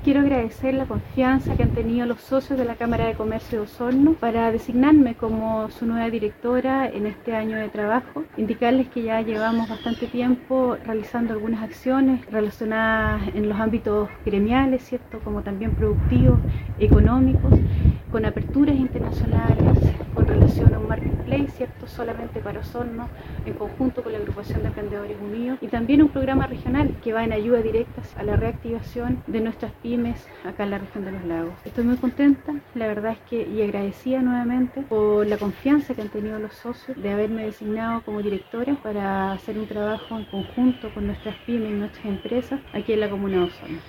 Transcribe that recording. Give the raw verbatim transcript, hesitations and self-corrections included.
Quiero agradecer la confianza que han tenido los socios de la Cámara de Comercio de Osorno para designarme como su nueva directora en este año de trabajo. Indicarles que ya llevamos bastante tiempo realizando algunas acciones relacionadas en los ámbitos gremiales, ¿cierto?, como también productivos, económicos, con aperturas internacionales, con relación a un marketplace, ¿cierto?, solamente para Osorno, en conjunto con la Agrupación de Emprendedores Unidos, y también un programa regional que va en ayuda directa a la reactivación de nuestras pymes acá en la región de los lagos. Estoy muy contenta, la verdad es que, y agradecida nuevamente por la confianza que han tenido los socios de haberme designado como directora para hacer un trabajo en conjunto con nuestras pymes y nuestras empresas aquí en la comuna de Osorno.